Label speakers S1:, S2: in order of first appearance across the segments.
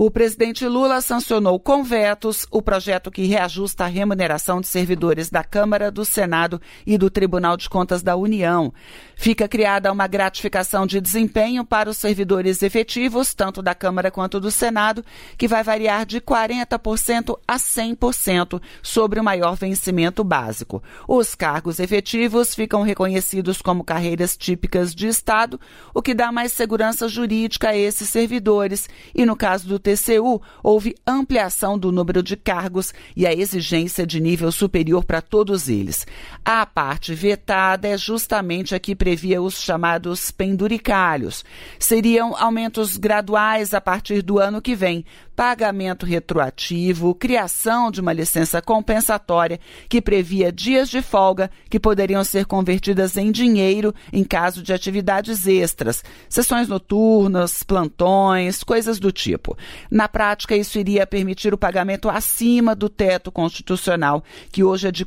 S1: O presidente Lula sancionou com vetos o projeto que reajusta a remuneração de servidores da Câmara, do Senado e do Tribunal de Contas da União. Fica criada uma gratificação de desempenho para os servidores efetivos, tanto da Câmara quanto do Senado, que vai variar de 40% a 100% sobre o maior vencimento básico. Os cargos efetivos ficam reconhecidos como carreiras típicas de Estado, o que dá mais segurança jurídica a esses servidores. E no caso do TCU, houve ampliação do número de cargos e a exigência de nível superior para todos eles. A parte vetada é justamente a que previa os chamados penduricalhos. Seriam aumentos graduais a partir do ano que vem, pagamento retroativo, criação de uma licença compensatória que previa dias de folga que poderiam ser convertidas em dinheiro em caso de atividades extras, sessões noturnas, plantões, coisas do tipo. Na prática, isso iria permitir o pagamento acima do teto constitucional, que hoje é de R$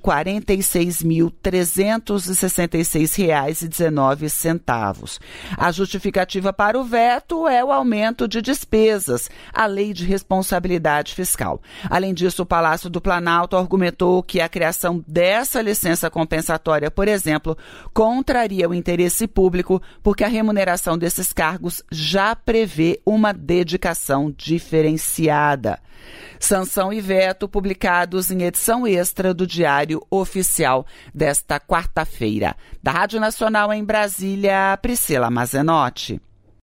S1: 46.366,19. A justificativa para o veto é o aumento de despesas, a lei de responsabilidade fiscal. Além disso, o Palácio do Planalto argumentou que a criação dessa licença compensatória, por exemplo, contraria o interesse público, porque a remuneração desses cargos já prevê uma dedicação diferenciada. Sanção e veto publicados em edição extra do Diário Oficial desta quarta-feira. Da Rádio Nacional em Brasília, Priscila Mazenotti.